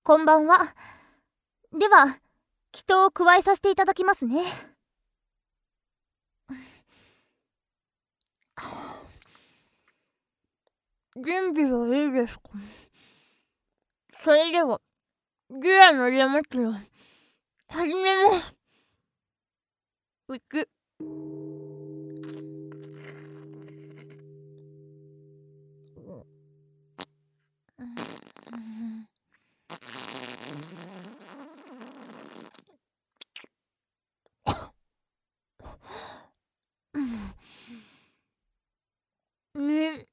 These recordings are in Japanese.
こんばんは。では、祈祷を加えさせていただきますね。準備はいいですか？それでは、ギラの山木を始めます。ね。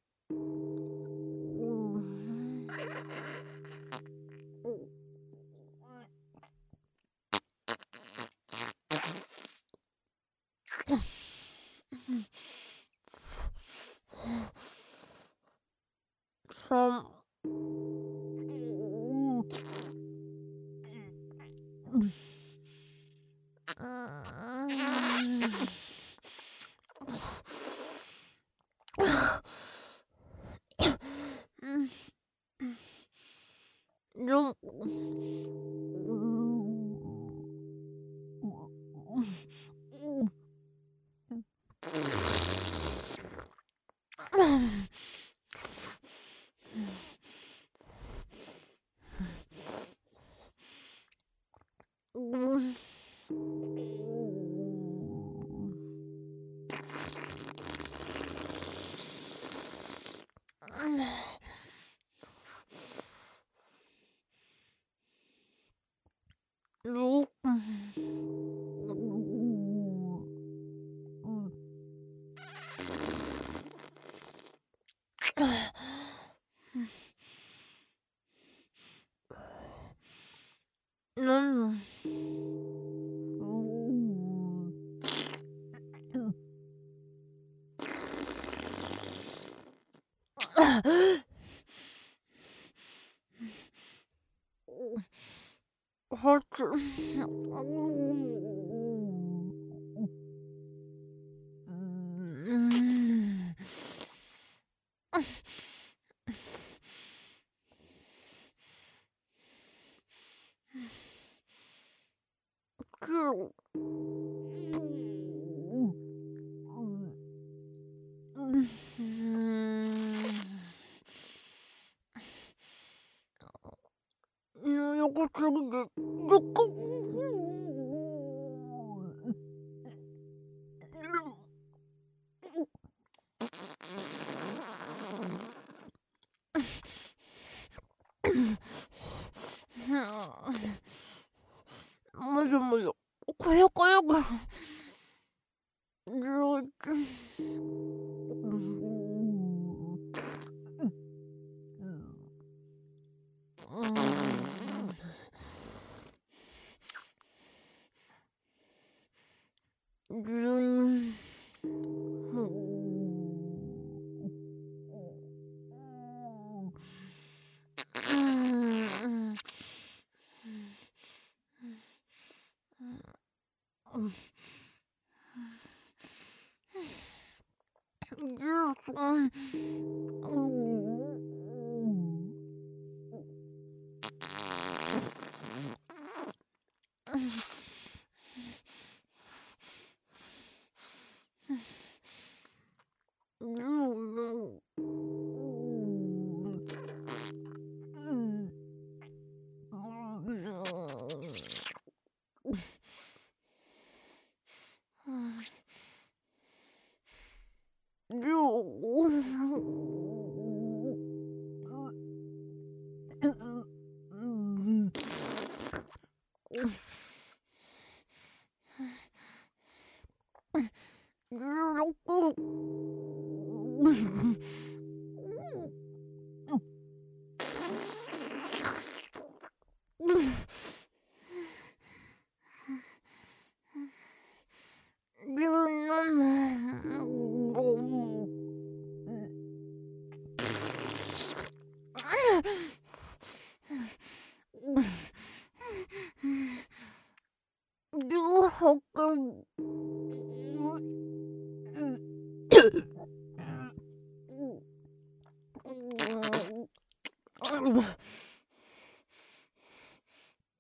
もぞもぞ、こよこよが。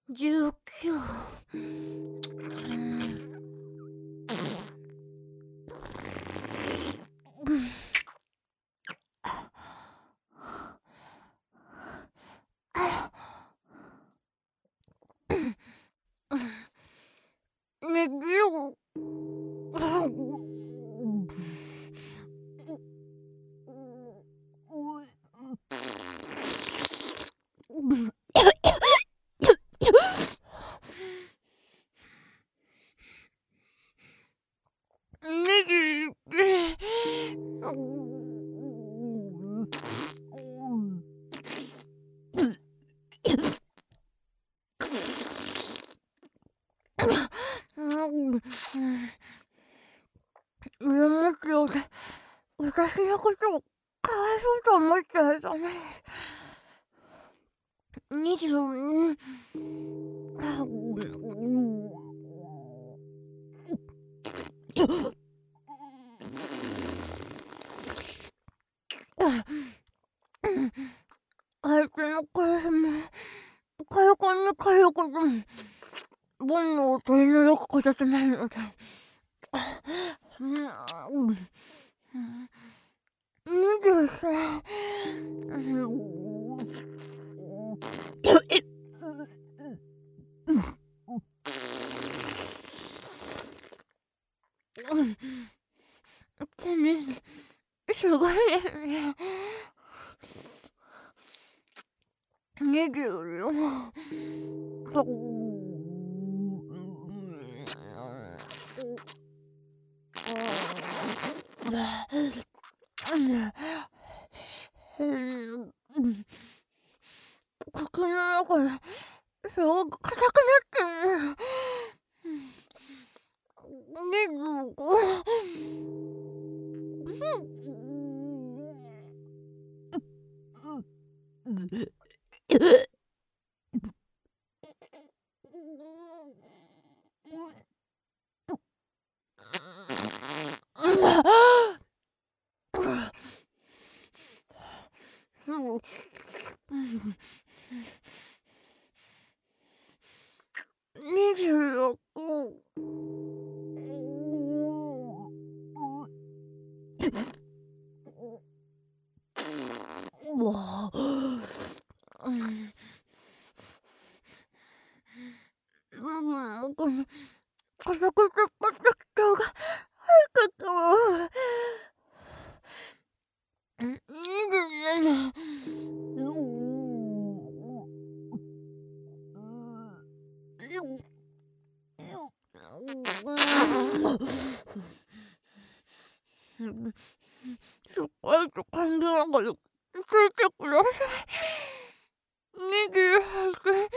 19。寝よう。もしよで私のことをかわいそうと思っちゃいたね。22。相手の声もかよこんにかよことも煩悩を取り除くこととなるので、23。すごいですね。24。口の中がすごく硬くなってる。25。26。加速することが早かったわ。27。しっかりと感じながら聞いてください。28。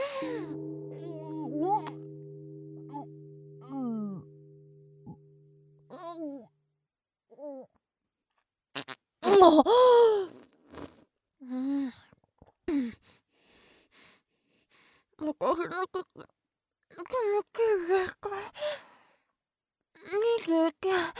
私の気持ちですか。29。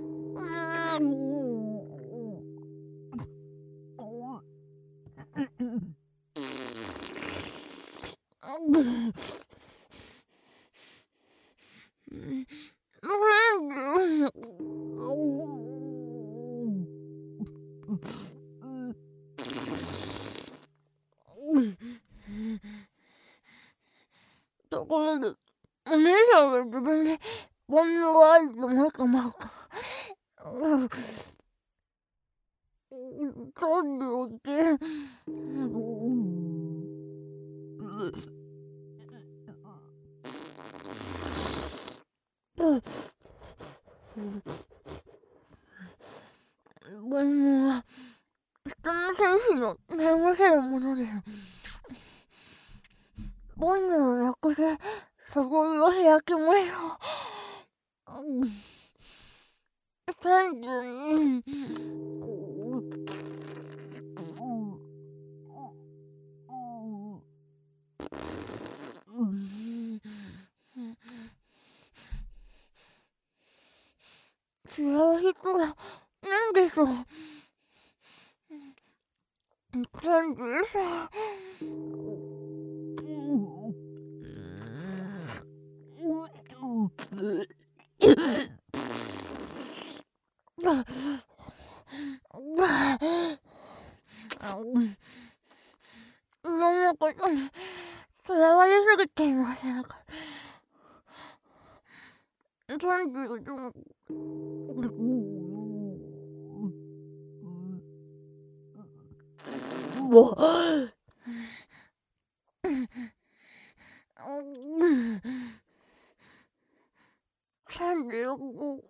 ところで、お姉さんは自分に煩悩があると思うかまうか。31。煩悩は人の精神を悩ませるものです。煩悩をなくせ、そこを開きましょう。32。違う人は何でしょう。33。 のことにとらわれすぎていませんか。34もう35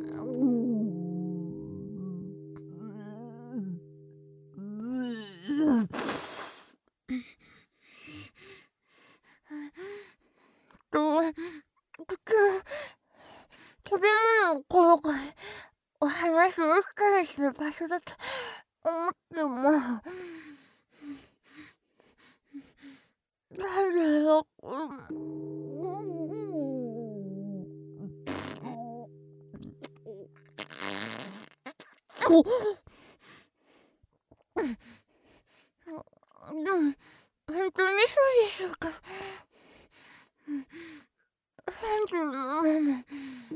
食べ物を転がりお話をしたりする場所だと思っても36でも本当にそうでしょうか。37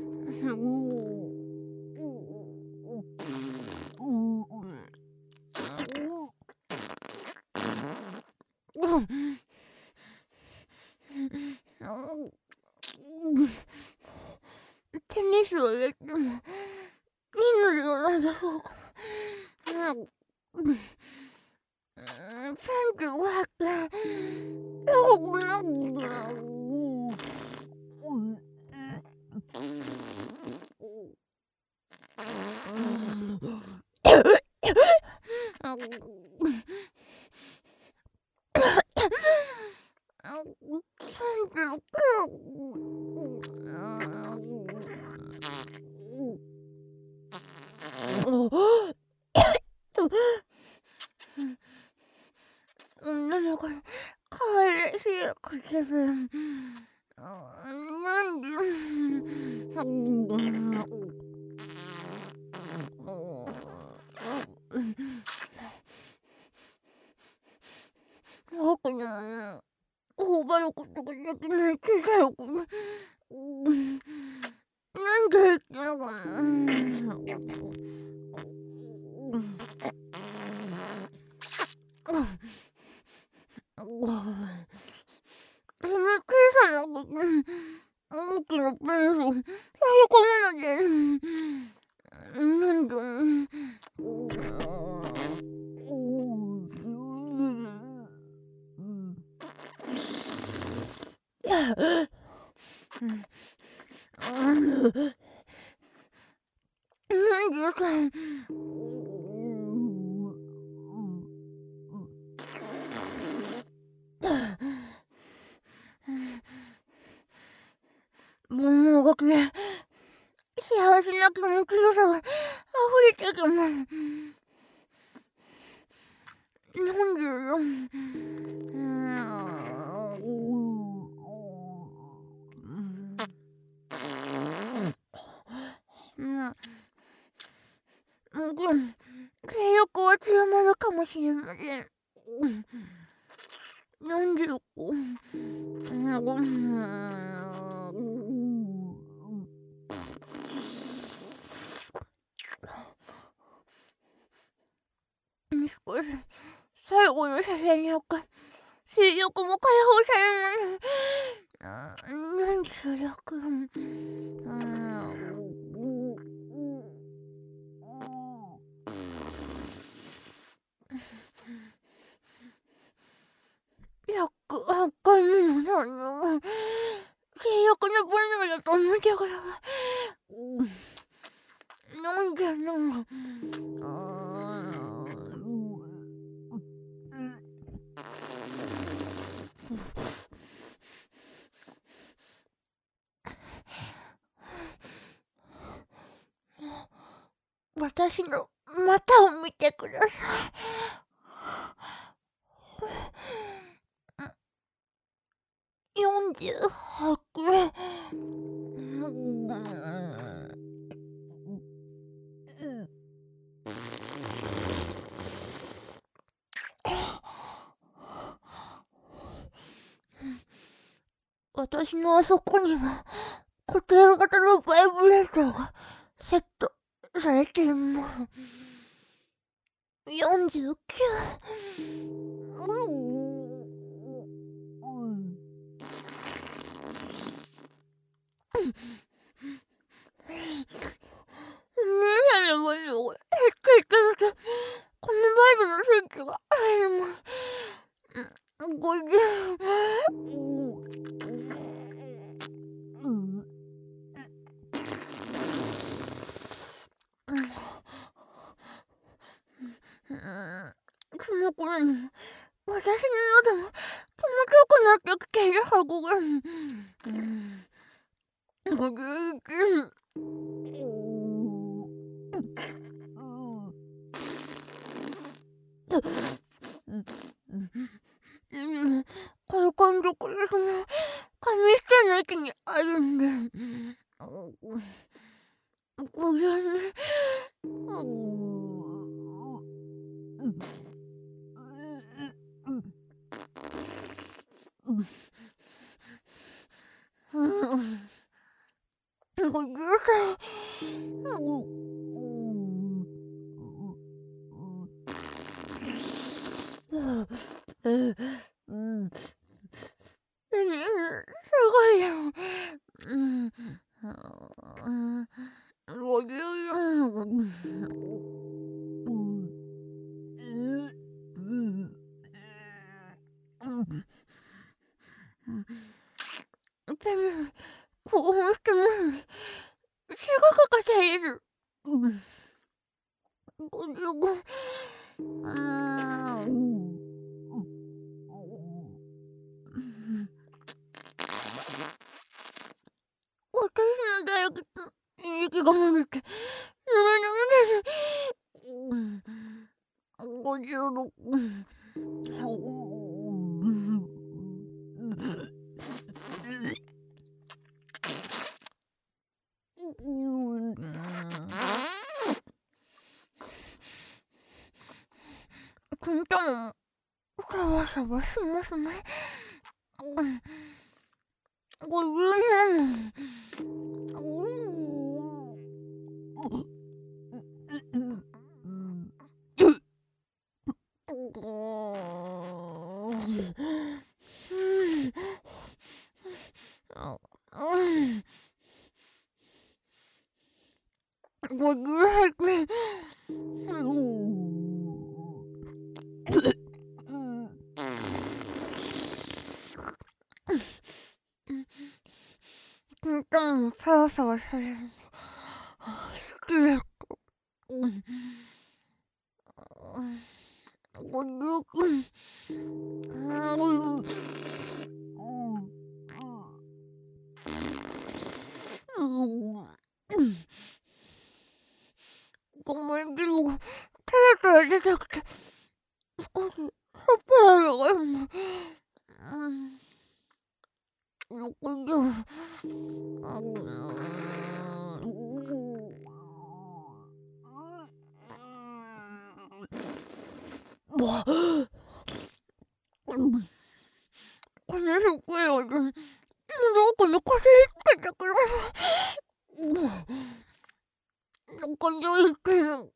テニスをやってもいいのではないでしょうか。3500なんかかわいしい口分なんで僕には頬張ることができない小さい子がなんで言ってのかな。その小さなことに大きなペンスを差し込めなきゃなんでなんでか物動きで幸せな気持ちよさが溢れてきます。44性欲は強まるかもしれません。45少し最後の射線によって性欲も解放されます。108回目の残業が性欲の分量だと思ってください。なんでなん私の股を見てください。48私のあそこには固定型のバイブレーターがセットされています。49 その頃に私の喉も気持ちよくなってきているはずが、51。この感触がその紙一重の位置にあるんで、これね、すごいよ。でも、興奮してます。すごく硬いです。55。私の大学と息が漏れて、56。金玉もシャバシャバしますね。57。58。金玉もサワサワされるの好きです。59。ごめんけど、手から出てきて、少ししょっぱいのが今。60。このすっごい音、どこに腰つけてくるの。残りを言ってる。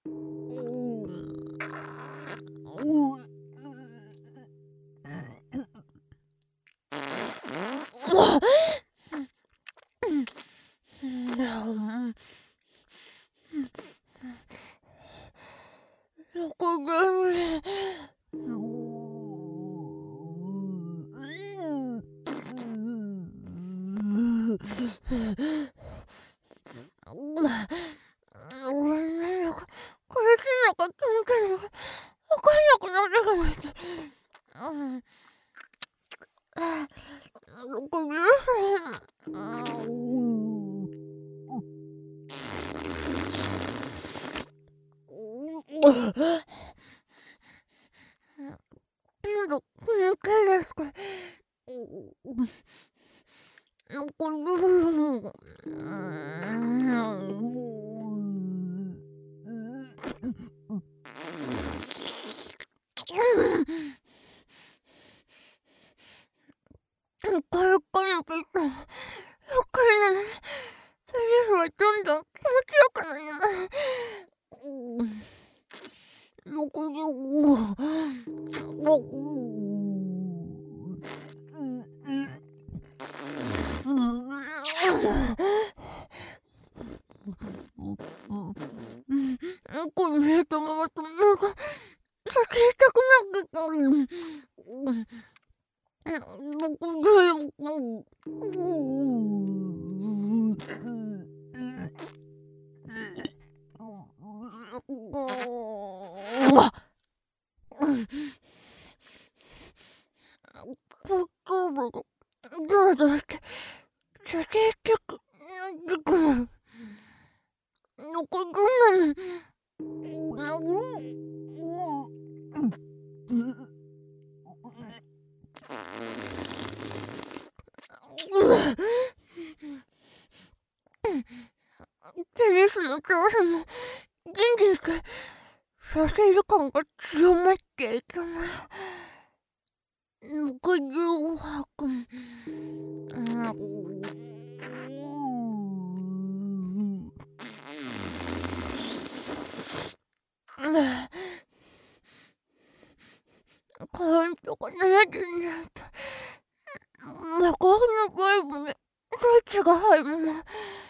これしなかったのかわかんなくなってきました。喉、この回ですか。残る。これからピッタ。よくない。セリフはどんどん気持ちよくなります。65。このヘッドがまたなんか、させたくなってた。 どうぞして、結局、残るテニスの調子も元気にさせる感が強まっていきます。68分。カウントが70になった。マカフのバイブにスイッチが入るの。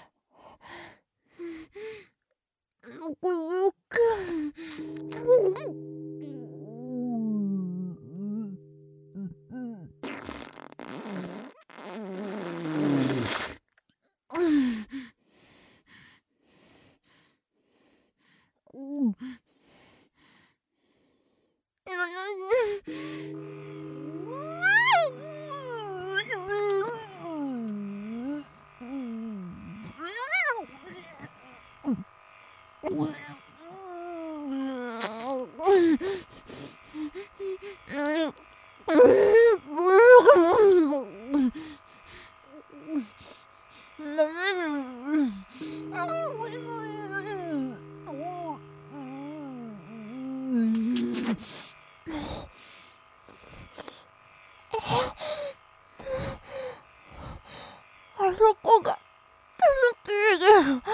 あそこが楽しいです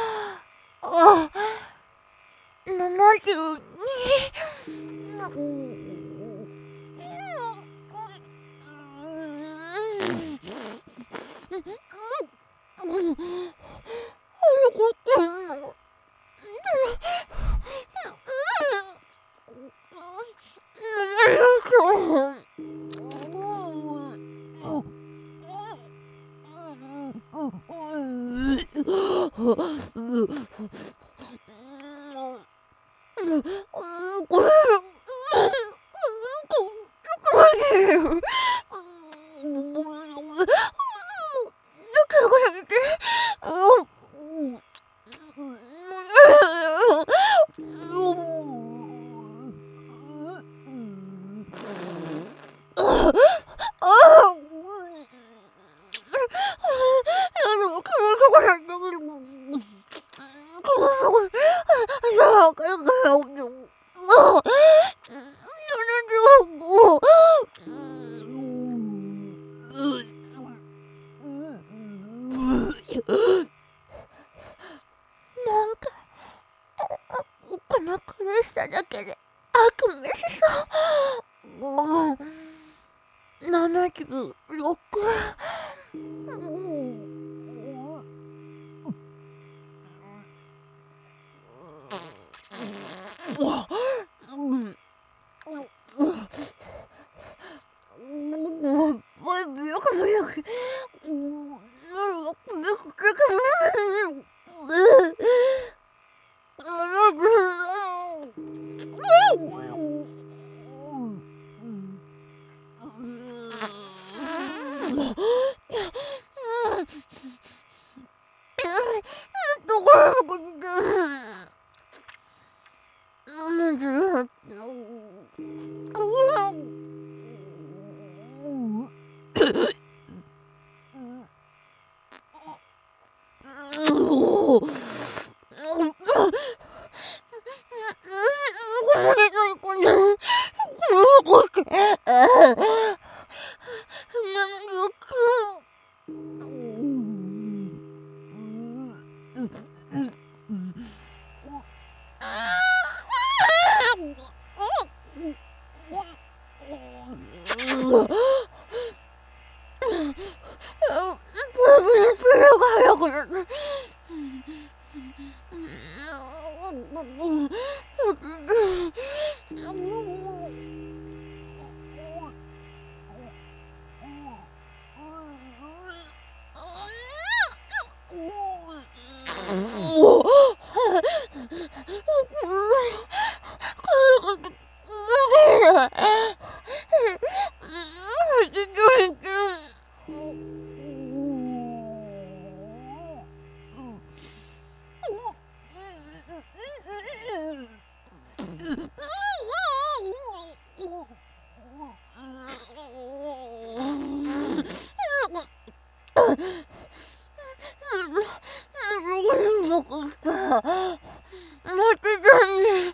。72。なんかこの苦しさだけで悪夢しそう。76。 僕した。待ってたね。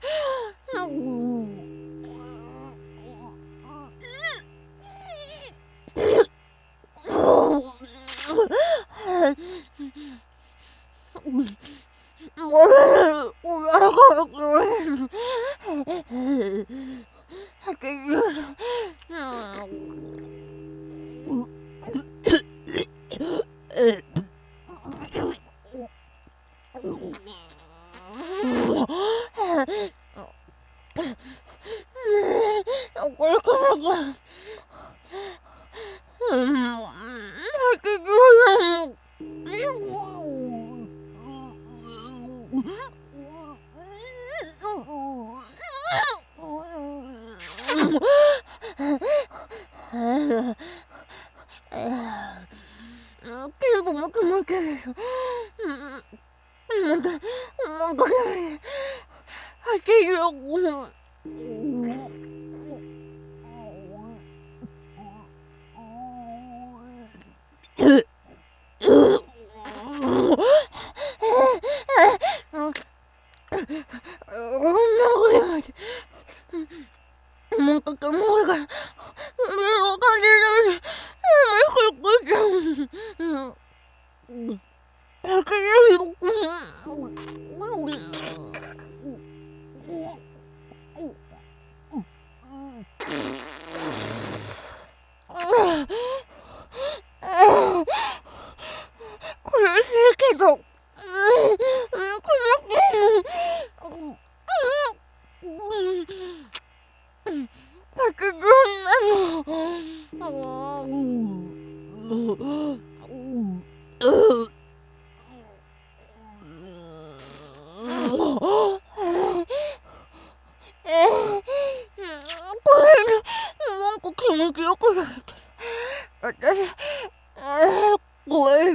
これからか。結構もくもくです。なんか85もうとてもが感じない。苦しいけど、なんか気持ちよくなった。私、怖い。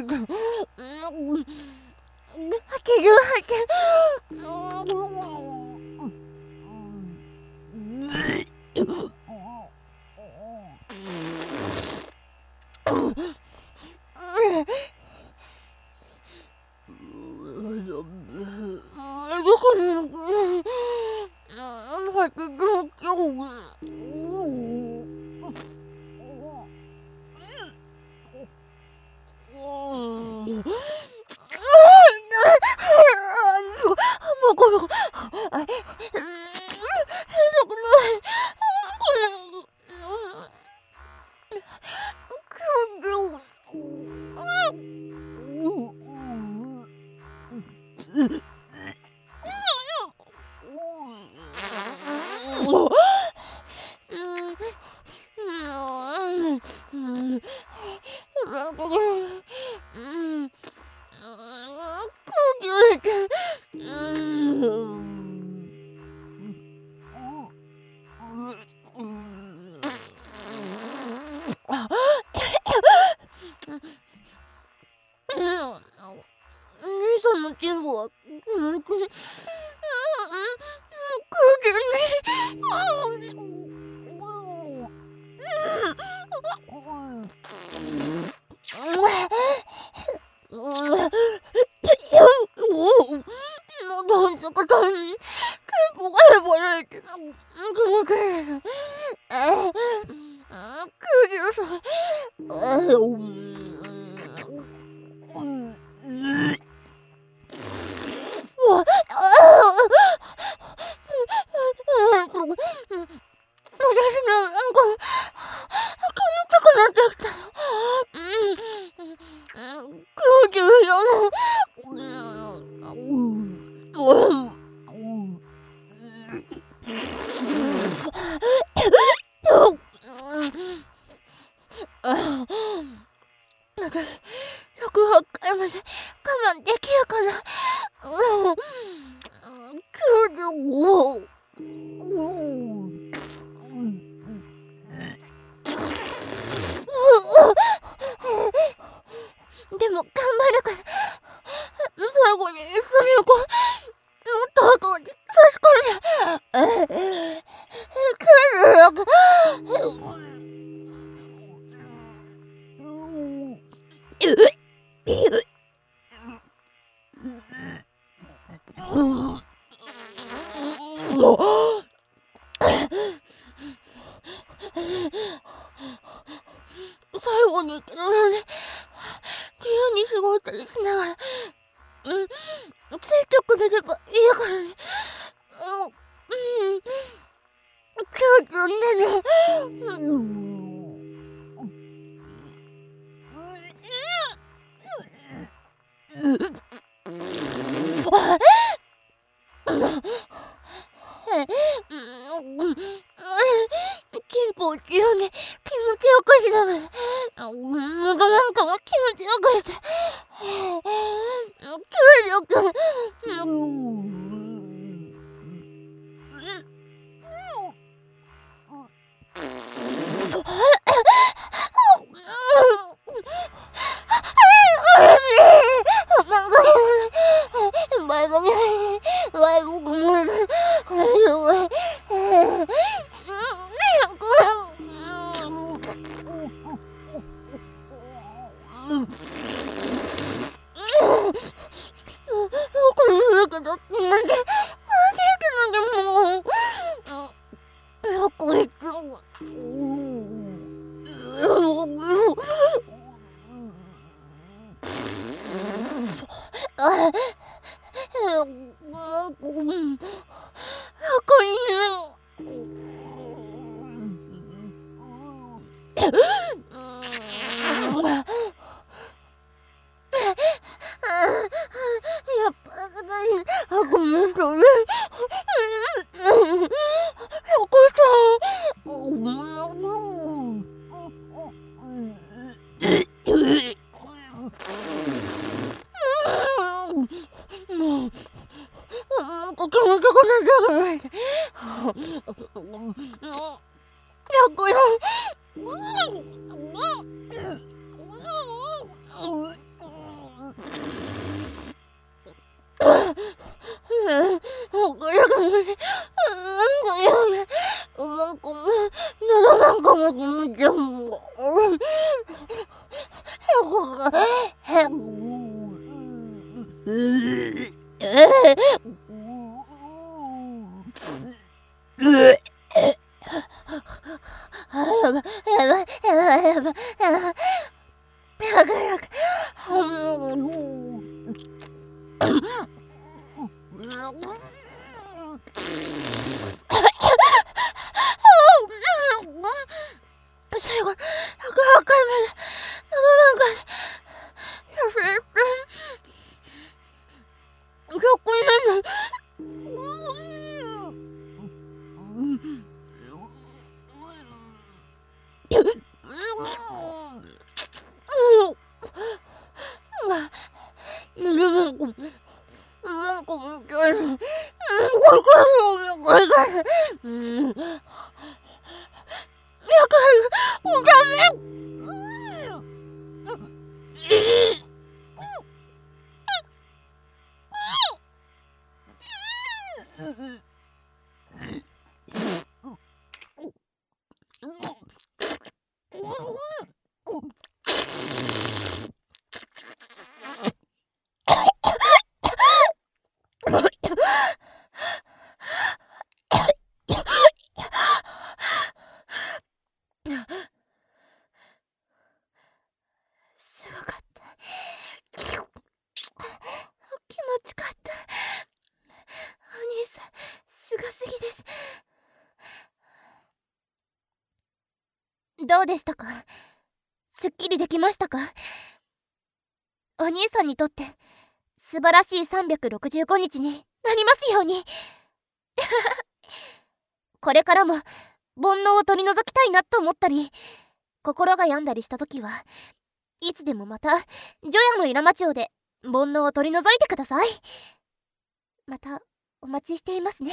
兄さんのチンコは108回まで我慢できるかな。95。でも頑張るから。最後に一緒に行こう。もっと後に確かに。96。 最後に行けないので自由に過ごしたりしながらついてくれればいいからね。97。金峰中央に気持ちよくしながら喉なんかも気持ちよくして注力ごめんなさい。最後108回目で喉なんかすごかった。気持ちかった。お兄さん、すごすぎです。どうでしたか？すっきりできましたか？お兄さんにとって素晴らしい365日になりますように。これからも煩悩を取り除きたいなと思ったり、心が病んだりした時はいつでもまた除夜のイラマ町で煩悩を取り除いてください。またお待ちしていますね。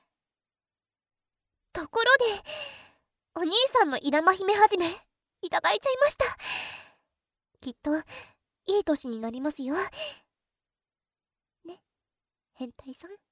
ところでお兄さんのイラマ姫はじめいただいちゃいました。きっといい年になりますよね、変態さん。